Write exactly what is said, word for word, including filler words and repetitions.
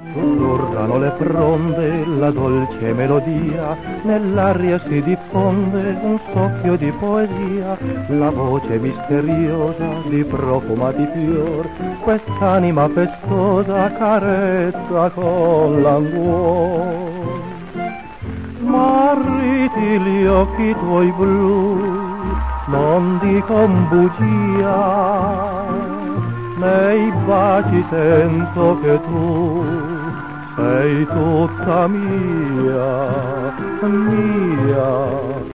Sussurrano le fronde, la dolce melodia, nell'aria si diffonde un soffio di poesia, la voce misteriosa di profumati fior, quest'anima festosa carezza con languor. Smarriti gli occhi tuoi blu, non dicono bugia, nei baci sento che tu sei tutta mia, mia.